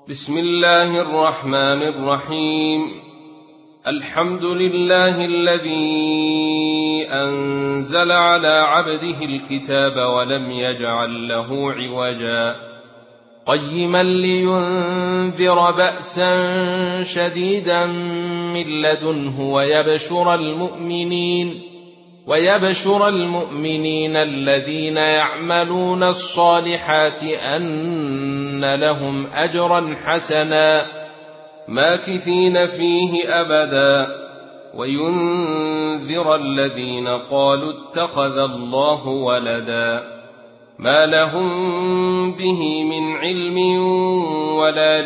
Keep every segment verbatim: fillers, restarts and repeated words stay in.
بسم الله الرحمن الرحيم. الحمد لله الذي أنزل على عبده الكتاب ولم يجعل له عوجا قيما لينذر بأسا شديدا من لدنه ويبشر المؤمنين ويبشر المؤمنين الذين يعملون الصالحات أن لهم أجرا حسنا ماكثين فيه أبدا وينذر الذين قالوا اتخذ الله ولدا ما لهم به من علم ولا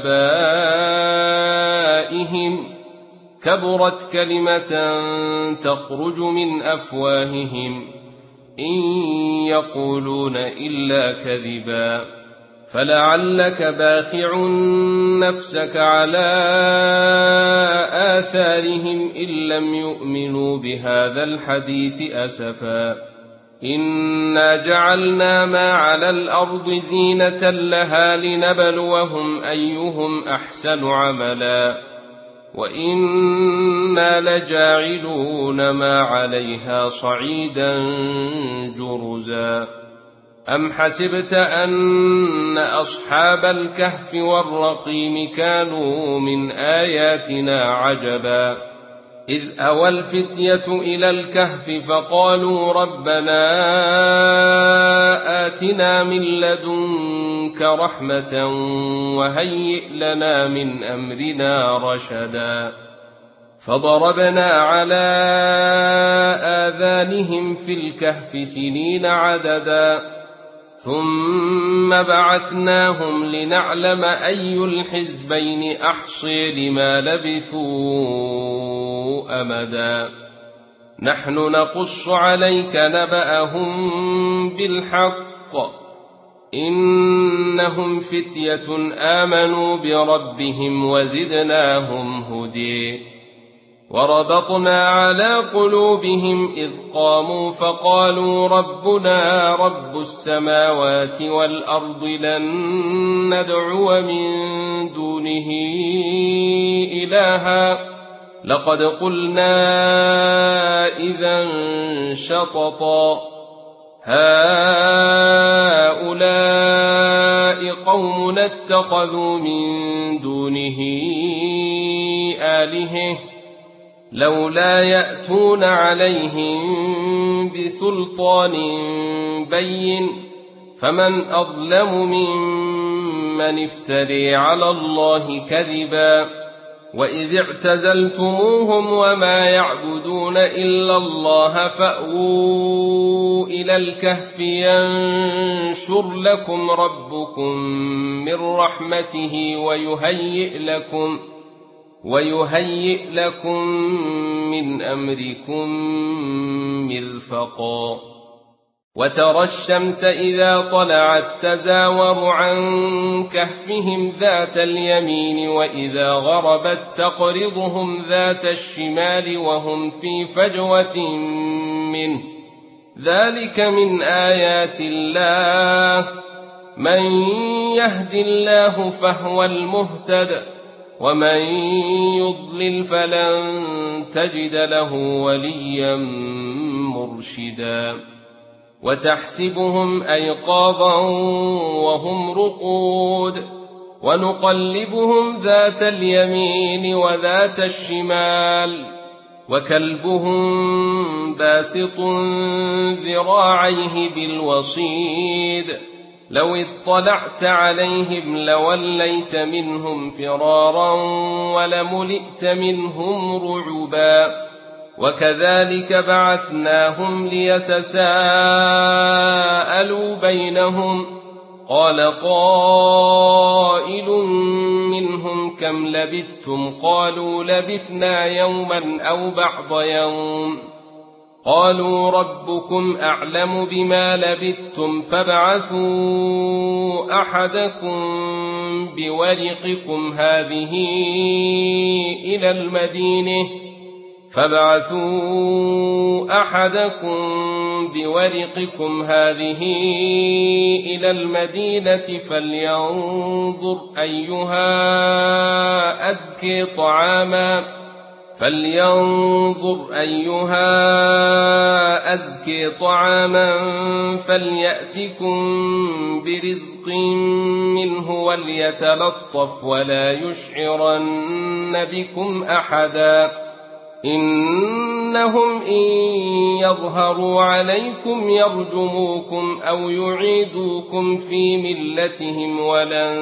لآبائهم كبرت كلمة تخرج من أفواههم إن يقولون إلا كذبا فلعلك باخع نفسك على آثارهم إن لم يؤمنوا بهذا الحديث أسفا إنا جعلنا ما على الأرض زينة لها لنبلوهم أيهم أحسن عملا وإنا لجاعلون ما عليها صعيدا جرزا أم حسبت أن أصحاب الكهف والرقيم كانوا من آياتنا عجبا إذ أوى الفتية إلى الكهف فقالوا ربنا آتنا من لدنك رحمة وهيئ لنا من أمرنا رشدا فضربنا على آذانهم في الكهف سنين عددا ثم بعثناهم لنعلم أي الحزبين أحصي لما لبثوا أمدا نحن نقص عليك نبأهم بالحق إنهم فتية آمنوا بربهم وزدناهم هدي وربطنا على قلوبهم إذ قاموا فقالوا ربنا رب السماوات والأرض لن ندعو من دونه إلها لقد قلنا إذا شططا هؤلاء قوم اتخذوا من دونه آلهة لولا يأتون عليهم بسلطان بين فمن أظلم ممن افتري على الله كذبا وإذ اعتزلتموهم وما يعبدون إلا الله فأووا إلى الكهف ينشر لكم ربكم من رحمته ويهيئ لكم ويهيئ لكم من أمركم مرفقا وترى الشمس إذا طلعت تزاور عن كهفهم ذات اليمين وإذا غربت تقرضهم ذات الشمال وهم في فجوة منه ذلك من آيات الله من يهد الله فهو المهتد ومن يضلل فلن تجد له وليا مرشدا وتحسبهم أيقاظا وهم رقود ونقلبهم ذات اليمين وذات الشمال وكلبهم باسط ذراعيه بالوصيد لو اطلعت عليهم لوليت منهم فرارا ولملئت منهم رعبا وكذلك بعثناهم ليتساءلوا بينهم قال قائل منهم كم لبثتم قالوا لبثنا يوما أو بعض يوم قالوا ربكم أعلم بما لبثتم فابعثوا أحدكم بورقكم هذه إلى المدينة فابعثوا أحدكم بورقكم هذه إلى المدينة فلينظر أيها أزكي طعاما فلينظر أيها أزكي طعاما فليأتكم برزق منه وليتلطف ولا يشعرن بكم أحدا إنهم إن يظهروا عليكم يرجموكم أو يعيدوكم في ملتهم ولن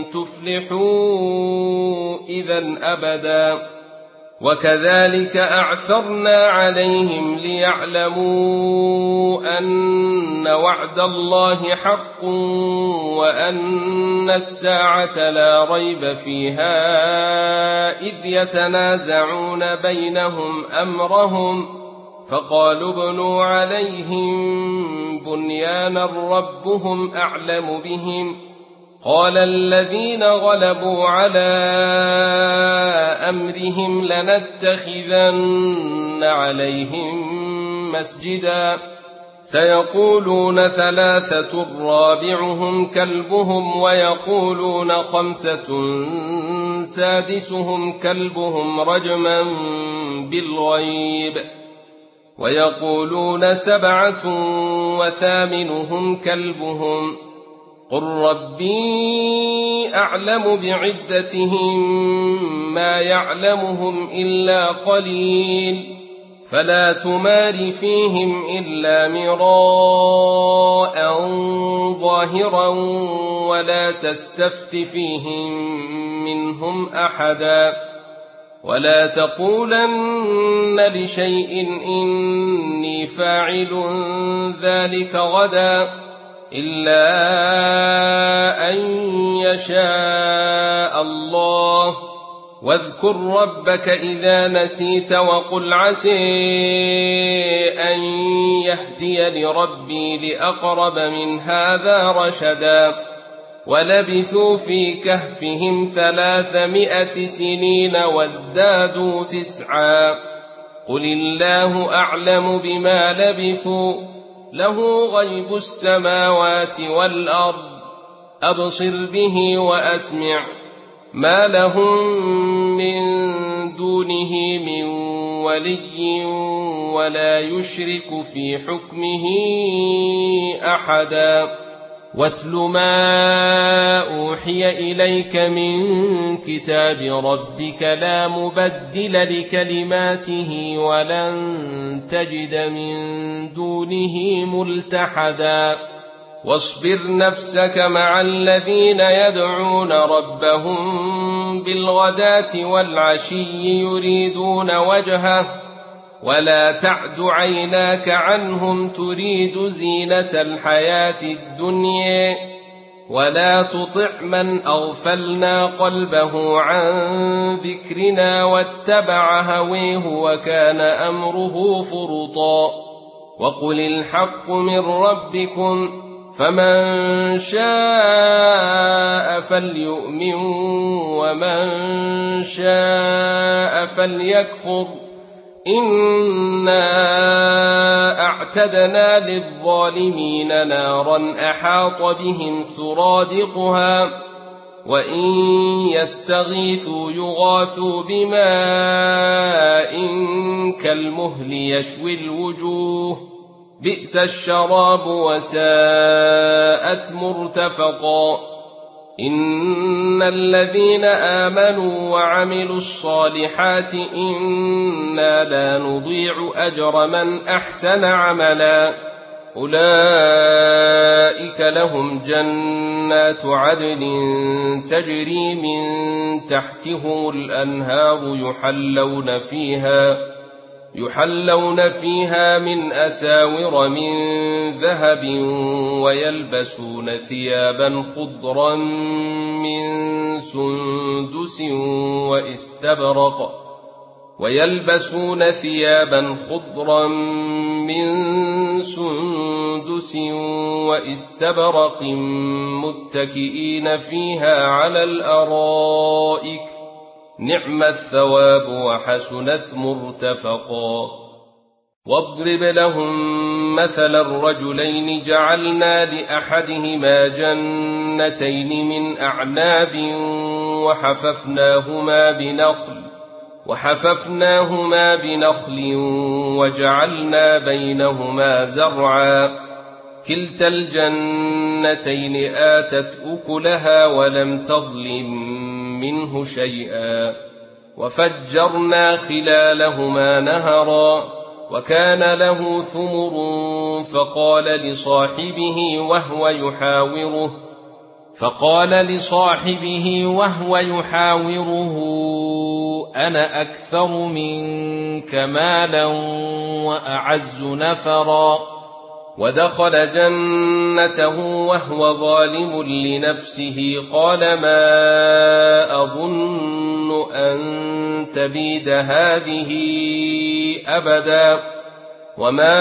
تفلحوا إذا أبدا وكذلك أعثرنا عليهم ليعلموا أن وعد الله حق وأن الساعة لا ريب فيها إذ يتنازعون بينهم أمرهم فقالوا ابنوا عليهم بنيانا ربهم أعلم بهم قال الذين غلبوا على أمرهم لنتخذن عليهم مسجدا سيقولون ثلاثة رابعهم كلبهم ويقولون خمسة سادسهم كلبهم رجما بالغيب ويقولون سبعة وثامنهم كلبهم قل ربي أعلم بعدتهم ما يعلمهم إلا قليل فلا تمار فيهم إلا مراء ظاهرا ولا تستفت فيهم منهم أحدا ولا تقولن لشيء إني فاعل ذلك غدا إلا أن يشاء الله واذكر ربك إذا نسيت وقل عسى أن يهدي لربي لأقرب من هذا رشدا ولبثوا في كهفهم ثلاثمائة سنين وازدادوا تسعا قل الله أعلم بما لبثوا له غيب السماوات والأرض أبصر به وأسمع ما لهم من دونه من ولي ولا يشرك في حكمه أحدا واتل ما أوحي إليك من كتاب ربك لا مبدل لكلماته ولن تجد من دونه ملتحدا واصبر نفسك مع الذين يدعون ربهم بالغداة والعشي يريدون وجهه ولا تعد عيناك عنهم تريد زينة الحياة الدنيا ولا تطع من أغفلنا قلبه عن ذكرنا واتبع هويه وكان أمره فرطا وقل الحق من ربكم فمن شاء فليؤمن ومن شاء فليكفر إنا أعتدنا للظالمين نارا أحاط بهم سرادقها وإن يستغيثوا يغاثوا بماء كالمهل يشوي الوجوه بئس الشراب وساءت مرتفقا إن الذين آمنوا وعملوا الصالحات إنا لا نضيع أجر من أحسن عملا أولئك لهم جنات عدن تجري من تحتهم الأنهار يحلون فيها يحلون فيها من أساور من ذهب ويلبسون ثيابا خضرا من سندس واستبرق ويلبسون ثيابا خضرا من سندس واستبرق متكئين فيها على الأرائك نعم الثواب وحسنت مرتفقا. واضرب لهم مثل الرجلين جعلنا لأحدهما جنتين من أعناب وحففناهما بنخل وحففناهما بنخل وجعلنا بينهما زرعا كلتا الجنتين آتت أكلها ولم تظلم منه شيئا وفجرنا خلالهما نهرا وكان له ثمر فقال لصاحبه وهو يحاوره فقال لصاحبه وهو يحاوره أنا أكثر منك مالا وأعز نفرا ودخل جنته وهو ظالم لنفسه قال ما أظن أن تبيد هذه أبدا وما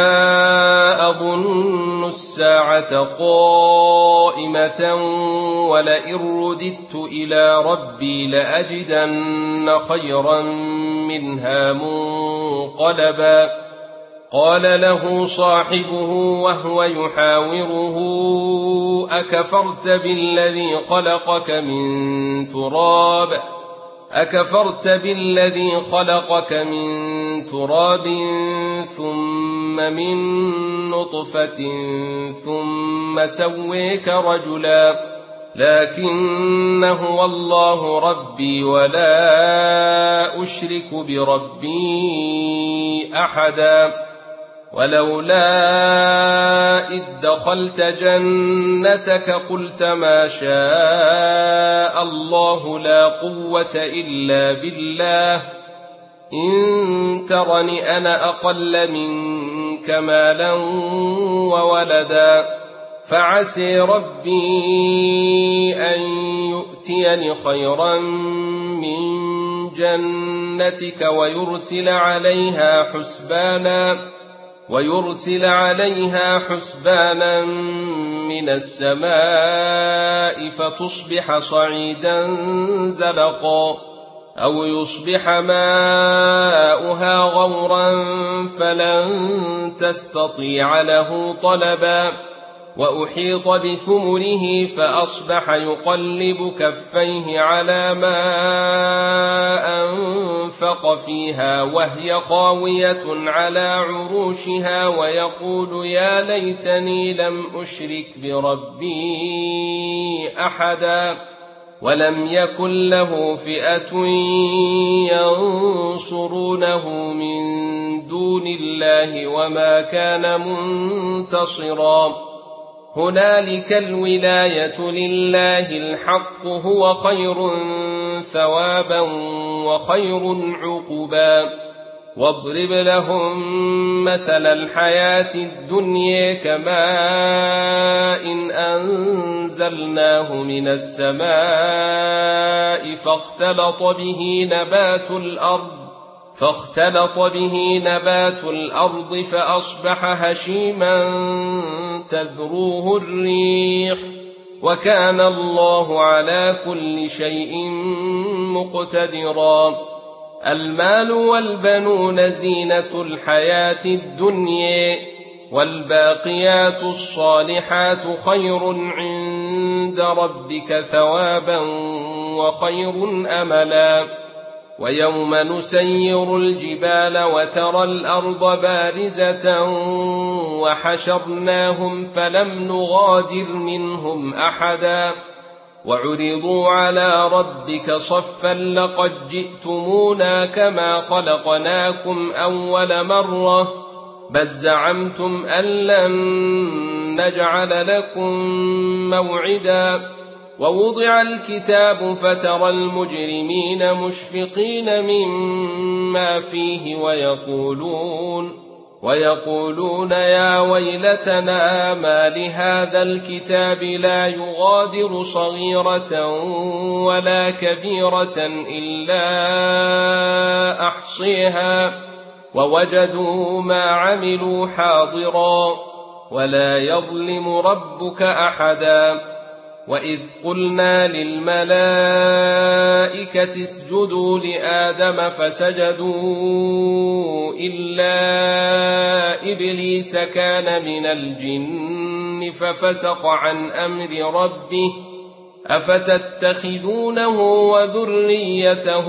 أظن الساعة قائمة ولئن رددت إلى ربي لأجدن خيرا منها منقلبا. قال له صاحبه وهو يحاوره أكفرت بالذي خلقك من تراب أكفرت بالذي خلقك من تراب ثم من نطفة ثم سويك رجلا لكن هو الله ربي ولا أشرك بربي أحدا. ولولا إذ دخلت جنتك قلت ما شاء الله لا قوة إلا بالله إن ترني أنا أقل منك مالا وولدا فعسي ربي أن يؤتيني خيرا من جنتك ويرسل عليها حسبانا ويرسل عليها حسبانا من السماء فتصبح صعيدا زلقا أو يصبح ماؤها غورا فلن تستطيع له طلبا. وأحيط بثمره فأصبح يقلب كفيه على ما أنفق فيها وهي خاوية على عروشها ويقول يا ليتني لم أشرك بربي أحدا ولم يكن له فئة ينصرونه من دون الله وما كان منتصرا. هنالك الولاية لله الحق هو خير ثوابا وخير عقبا. واضرب لهم مثل الحياة الدنيا كماء إن أنزلناه من السماء فاختلط به نبات الأرض فاختلط به نبات الأرض فأصبح هشيما تذروه الريح وكان الله على كل شيء مقتدرا. المال والبنون زينة الحياة الدنيا والباقيات الصالحات خير عند ربك ثوابا وخير أملا. ويوم نسير الجبال وترى الأرض بارزة وحشرناهم فلم نغادر منهم أحدا وعرضوا على ربك صفا لقد جئتمونا كما خلقناكم أول مرة بل زعمتم أن لن نجعل لكم موعدا. ووضع الكتاب فترى المجرمين مشفقين مما فيه ويقولون ويقولون يا ويلتنا ما لهذا الكتاب لا يغادر صغيرة ولا كبيرة إلا أحصيها ووجدوا ما عملوا حاضرا ولا يظلم ربك أحدا. وإذ قلنا للملائكة الملائكة اسجدوا لآدم فسجدوا إلا إبليس كان من الجن ففسق عن أمر ربه أفتتخذونه وذريته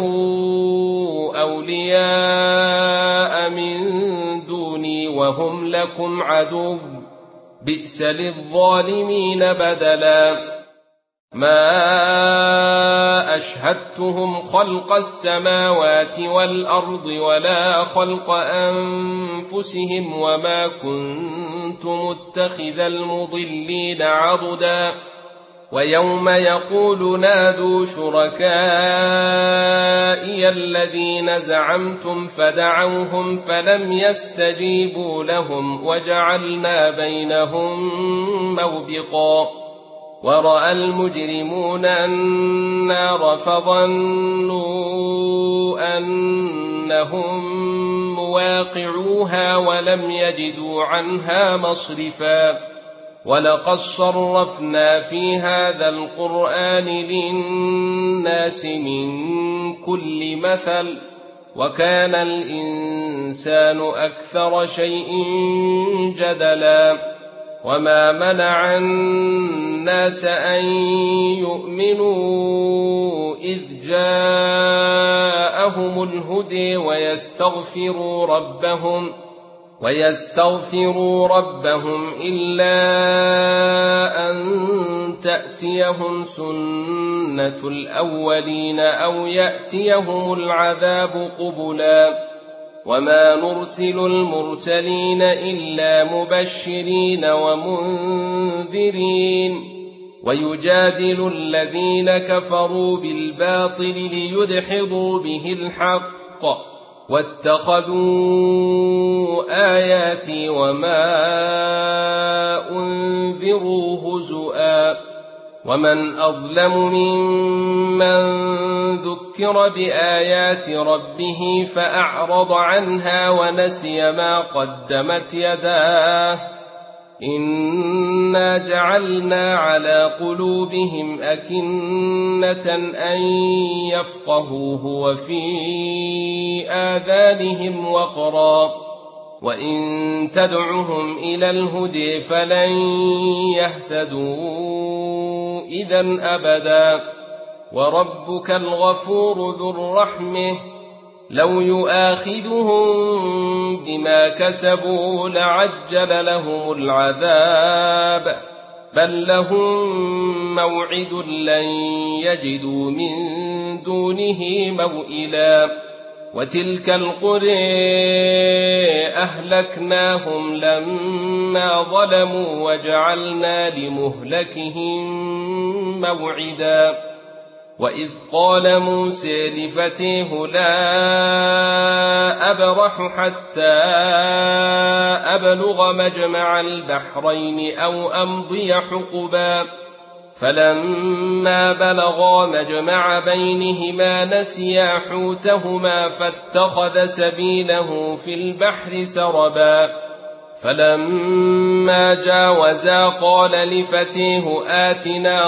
أولياء من دوني وهم لكم عدو بئس للظالمين بدلا ما أشهدتهم خلق السماوات والأرض ولا خلق أنفسهم وما كنت متخذ المضلين عضدا ويوم يقول نادوا شركائي الذين زعمتم فدعوهم فلم يستجيبوا لهم وجعلنا بينهم موبقا ورأى المجرمون النار فظنوا أنهم مواقعوها ولم يجدوا عنها مصرفا ولقد صرفنا في هذا القرآن للناس من كل مثل وكان الإنسان أكثر شيء جدلا وما منع الناس أن يؤمنوا إذ جاءهم الهدى ويستغفروا ربهم ويستغفروا ربهم إلا أن تأتيهم سنة الأولين أو يأتيهم العذاب قبلا وما نرسل المرسلين إلا مبشرين ومنذرين ويجادل الذين كفروا بالباطل ليدحضوا به الحق واتخذوا آياتي وما أنذروا هزؤا ومن أظلم ممن ذكر بآيات ربه فأعرض عنها ونسي ما قدمت يداه إنا جعلنا على قلوبهم أكنة أن يفقهوه وفي آذانهم وقرا وإن تدعهم إلى الهدى فلن يهتدوا إذا أبدا وربك الغفور ذو الرحمة لو يؤاخذهم بما كسبوا لعجل لهم العذاب بل لهم موعد لن يجدوا من دونه موئلا وتلك القرى أهلكناهم لما ظلموا وجعلنا لمهلكهم موعدا وإذ قال موسى لفتيه لا أبرح حتى أبلغ مجمع البحرين أو أمضي حقبا فلما بلغا مجمع بينهما نسيا حوتهما فاتخذ سبيله في البحر سربا فلما جاوزا قال لفتيه آتنا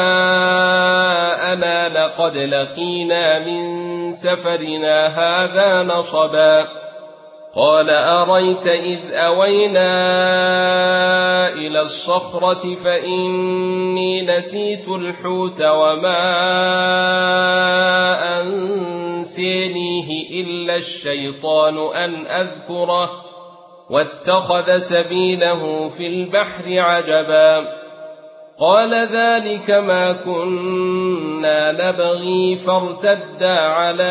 غداءنا لقد لقينا من سفرنا هذا نصبا قال أريت إذ أوينا إلى الصخرة فإني نسيت الحوت وما أنسانيه إلا الشيطان أن أذكره واتخذ سبيله في البحر عجبا قال ذلك ما كنا نبغي فارتدا على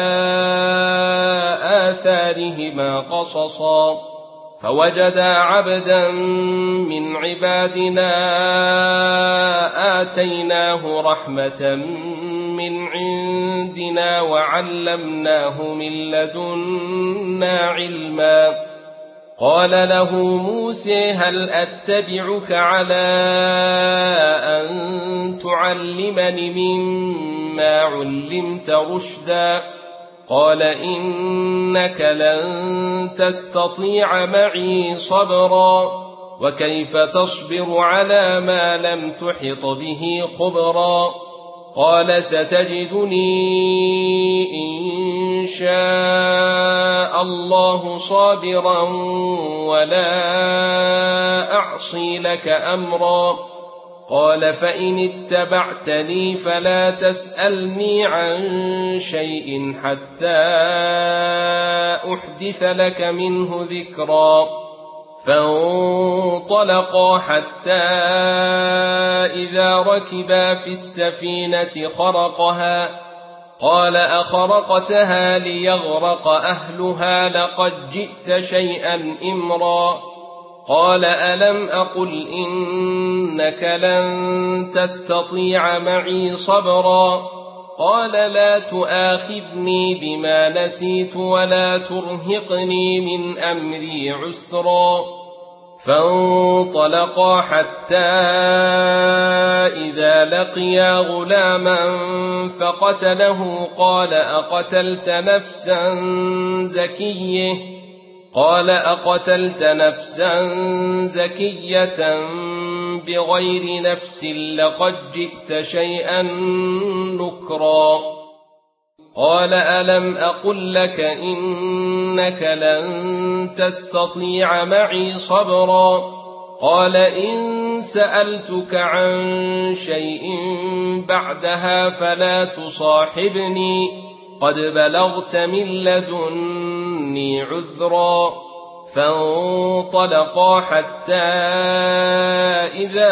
آثارهما قصصا فوجدا عبدا من عبادنا آتيناه رحمة من عندنا وعلمناه من لدنا علما قال له موسى هل أتبعك على أن تعلمني مما علمت رشدا قال إنك لن تستطيع معي صبرا وكيف تصبر على ما لم تحط به خبرا قال ستجدني إن شاء الله صابرا ولا أعصي لك أمرا. قال فإن اتبعتني فلا تسألني عن شيء حتى أحدث لك منه ذكرا. فانطلقا حتى إذا ركبا في السفينة خرقها قال أخرقتها ليغرق أهلها لقد جئت شيئا إمرا. قال ألم أقل إنك لن تستطيع معي صبرا. قال لا تؤاخذني بما نسيت ولا ترهقني من أمري عسرا. فانطلقا حتى إذا لقيا غلاما فقتله قال أقتلت نفسا زكية قال أقتلت نفسا زكية بغير نفس لقد جئت شيئا نكرا. قال ألم أقل لك إنك لن تستطيع معي صبرا. قال إن سألتك عن شيء بعدها فلا تصاحبني قد بلغت من لدني عذرا. فانطلقا حتى إذا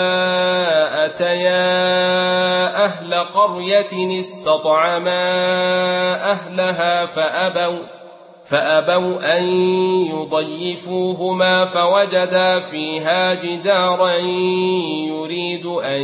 أتيا أهل قرية استطعما أهلها فأبوا, فأبوا أن يضيفوهما فوجدا فيها جدارا يريد أن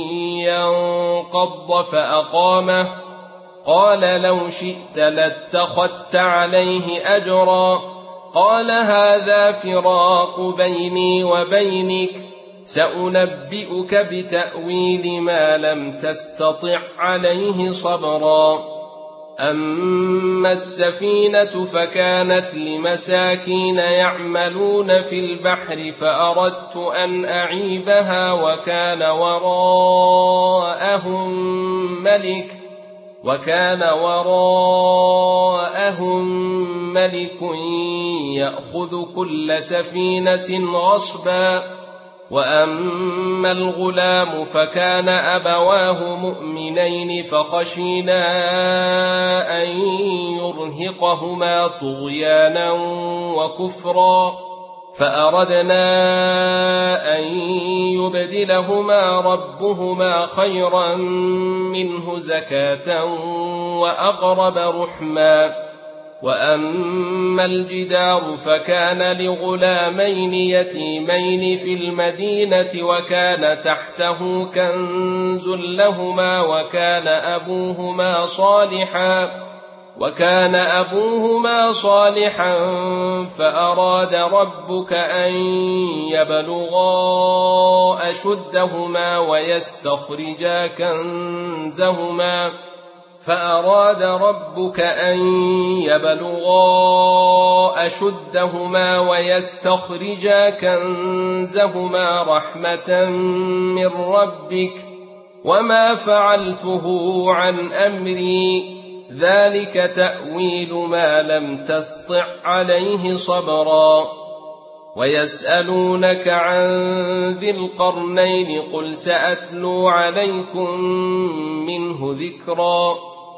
ينقض فأقامه. قال لو شئت لاتخذت عليه أجرا. قال هذا فراق بيني وبينك سأنبئك بتأويل ما لم تستطع عليه صبرا. أما السفينة فكانت لمساكين يعملون في البحر فأردت أن أعيبها وكان وراءهم ملك وكان وراءهم ملك يأخذ كل سفينة غصبا. وأما الغلام فكان أبواه مؤمنين فخشينا أن يرهقهما طغيانا وكفرا فأردنا أن يبدلهما ربهما خيرا منه زكاة وأقرب رحما. وأما الجدار فكان لغلامين يتيمين في المدينة وكان تحته كنز لهما وكان أبوهما صالحا وكان أبوهما صالحا فأراد ربك أن يبلغا أشدهما ويستخرجا كنزهما فأراد ربك أن يبلغا أشدهما ويستخرجا كنزهما رحمة من ربك وما فعلته عن أمري ذلك تأويل ما لم تسطع عليه صبرا. ويسألونك عن ذي القرنين قل سأتلو عليكم منه ذكرا.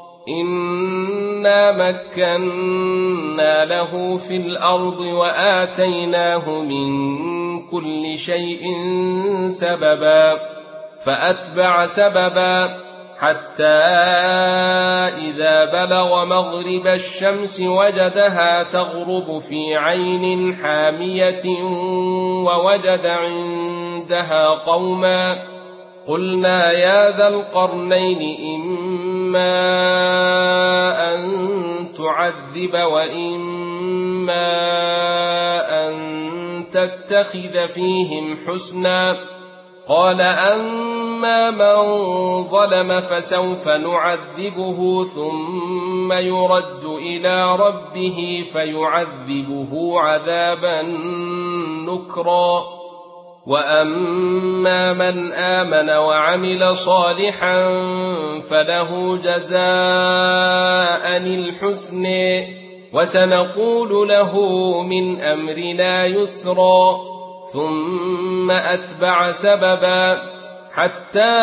إنا مكنا له في الأرض وآتيناه من كل شيء سببا فأتبع سببا حتى إذا بلغ مغرب الشمس وجدها تغرب في عين حامية ووجد عندها قوما قلنا يا ذا القرنين إما أن تعذب وإما أن تتخذ فيهم حسنا. قال أما من ظلم فسوف نعذبه ثم يرد إلى ربه فيعذبه عذابا نكرا وأما من آمن وعمل صالحا فله جزاء الحسن وسنقول له من أمرنا يسرا ثم أتبع سببا حتى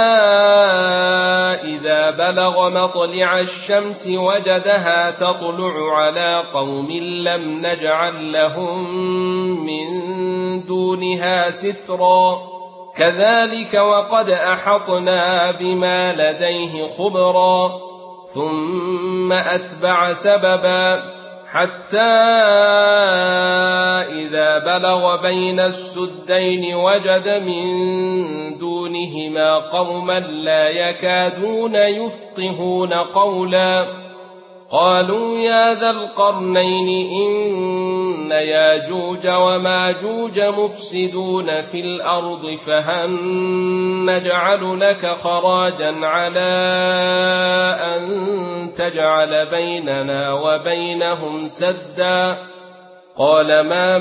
إذا بلغ مطلع الشمس وجدها تطلع على قوم لم نجعل لهم من دونها سترا كذلك وقد أحطنا بما لديه خبرا ثم أتبع سببا حتى إذا بلغ بين السدين وجد من دونهما قوما لا يكادون يفقهون قولا قالوا يا ذا القرنين إن ياجوج وماجوج مفسدون في الأرض فهل نجعل لك خراجا على أن تجعل بيننا وبينهم سدا قال ما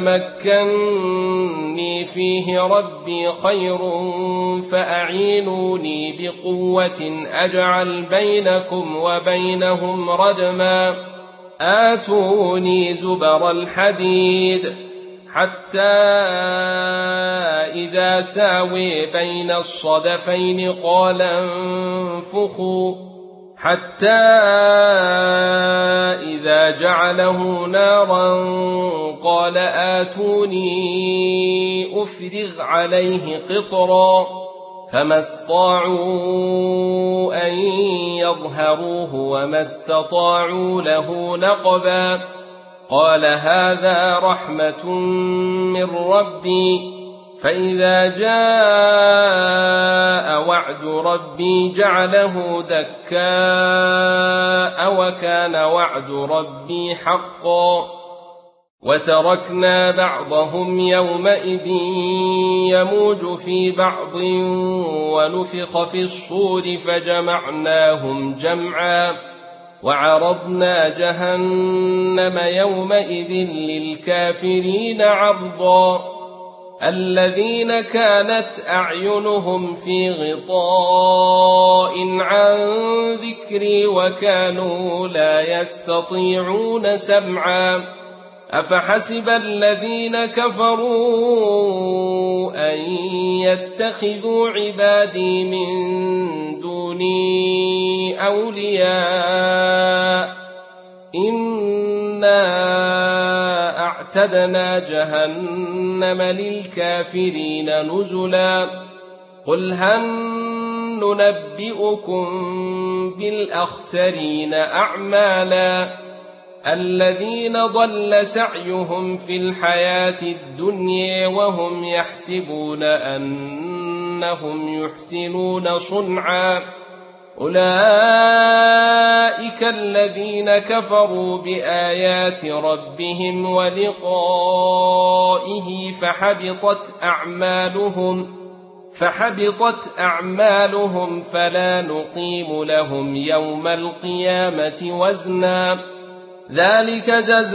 مكني فيه ربي خير فأعينوني بقوة أجعل بينكم وبينهم ردما آتوني زبر الحديد حتى إذا ساوي بين الصدفين قال انفخوا حتى إذا جعله نارا قال آتوني أفرغ عليه قطرا فما استطاعوا أن يظهروه وما استطاعوا له نقبا قال هذا رحمة من ربي فإذا جاء وعد ربي جعله دكاء وكان وعد ربي حقا وتركنا بعضهم يومئذ يموج في بعض ونفخ في الصور فجمعناهم جمعا وعرضنا جهنم يومئذ للكافرين عرضا الذين كانت أعينهم في غطاء عن ذكري وكانوا لا يستطيعون سمعا أفحسب الذين كفروا أن يتخذوا عبادي من دوني أولياء إنا أعتدنا جهنم للكافرين نزلا قل هل ننبئكم بالأخسرين أعمالا الذين ضل سعيهم في الحياة الدنيا وهم يحسبون أنهم يحسنون صنعا أولئك الذين كفروا بآيات ربهم ولقائه فحبطت أعمالهم فحبطت أعمالهم فلا نقيم لهم يوم القيامة وزنا ذلك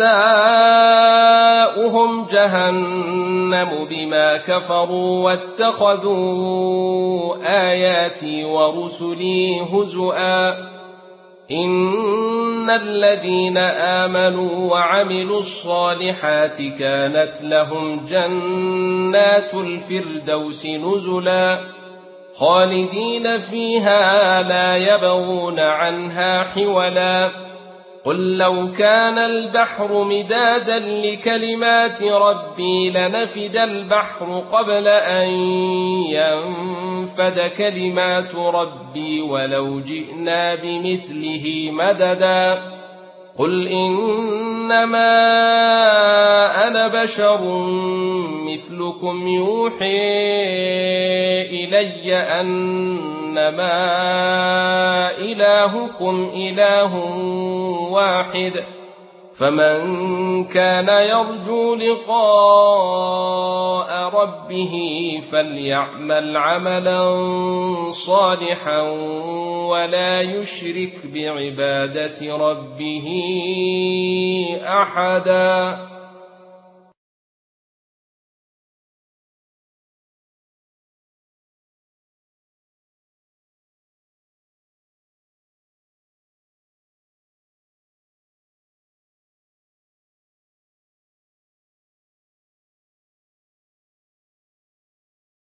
جزاؤهم جهنم بما كفروا واتخذوا آياتي ورسلي هزؤا إن الذين آمنوا وعملوا الصالحات كانت لهم جنات الفردوس نزلا خالدين فيها لا يبغون عنها حولا قل لو كان البحر مدادا لكلمات ربي لنفد البحر قبل أن ينفد كلمات ربي ولو جئنا بمثله مددا قل إنما أنا بشر مثلكم يوحي إلي أنما إلهكم إله واحد فمن كان يرجو لقاء ربه فليعمل عملا صالحا ولا يشرك بعبادة ربه أحدا.